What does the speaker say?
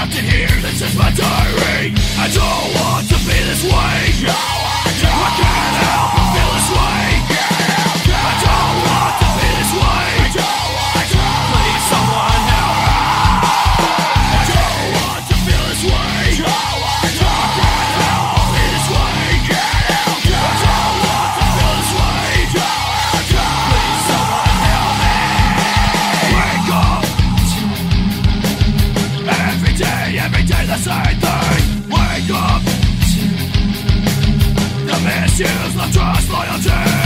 trapped in here, this is my diary. I don't want to be this way. I can't help but feel this way. I don't want to be this way. Please someone help. I don't want to feel this way. I can't help but be this way. I don't want to feel this way. Please someone help me. Wake up. Every day the same thing. Wake up. The misuse of trust, loyalty.